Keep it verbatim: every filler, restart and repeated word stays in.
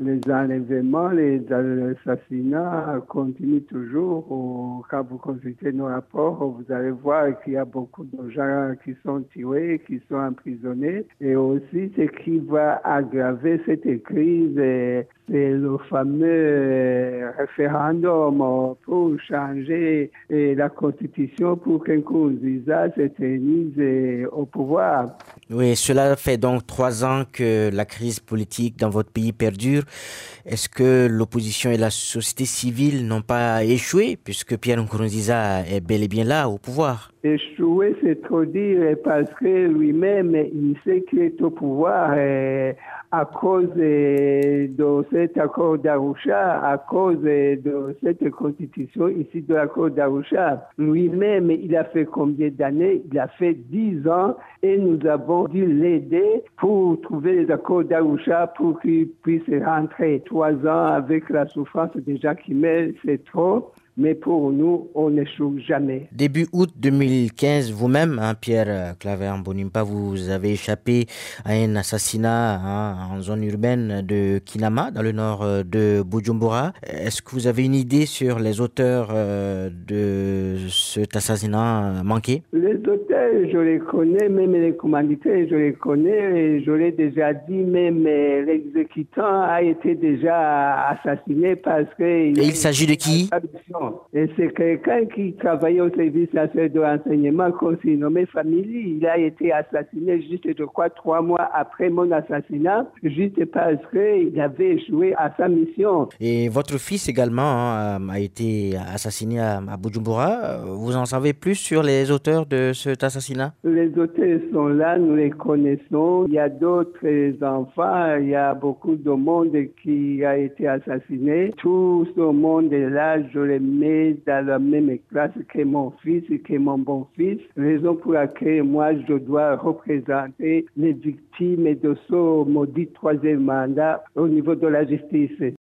Les enlèvements, les assassinats continuent toujours. Quand vous consultez nos rapports, vous allez voir qu'il y a beaucoup de gens qui sont tués, qui sont emprisonnés. Et aussi, ce qui va aggraver cette crise, c'est le fameux référendum pour changer la Constitution pour que Nkurunziza s'éternise au pouvoir. Oui, cela fait donc trois ans que la crise politique dans votre pays perdure. Est-ce que l'opposition et la société civile n'ont pas échoué puisque Pierre Nkurunziza est bel et bien là au pouvoir? Échouer, c'est trop dire parce que lui-même, il sait qu'il est au pouvoir et à cause de cet accord d'Arusha, à cause de cette constitution ici de l'accord d'Arusha. Lui-même, il a fait combien d'années? Il a fait dix ans et nous avons dû l'aider pour trouver les accords d'Arusha pour qu'il puisse rentrer. Trois ans avec la souffrance des gens qui meurent, c'est trop. Mais pour nous, on n'échoue jamais. Début août deux mille quinze, vous-même, hein, Pierre Claver-Mbonimpa, vous avez échappé à un assassinat hein, en zone urbaine de Kinama, dans le nord de Bujumbura. Est-ce que vous avez une idée sur les auteurs euh, de cet assassinat manqué? Les auteurs, je les connais, même les commanditaires, je les connais. Et je l'ai déjà dit, même l'exécutant a été déjà assassiné parce que... Et il s'agit de qui? Et c'est quelqu'un qui travaillait au service national de renseignement, qu'on s'est nommé Family. Il a été assassiné juste, je crois, trois mois après mon assassinat, juste parce qu'il avait échoué à sa mission. Et votre fils également hein, a été assassiné à, à Bujumbura. Vous en savez plus sur les auteurs de cet assassinat? Les auteurs sont là, nous les connaissons. Il y a d'autres enfants, il y a beaucoup de monde qui a été assassiné. Tout ce monde est là, je les mets dans la même classe que mon fils, que mon bon-fils. Raison pour laquelle moi, je dois représenter les victimes de ce maudit troisième mandat au niveau de la justice.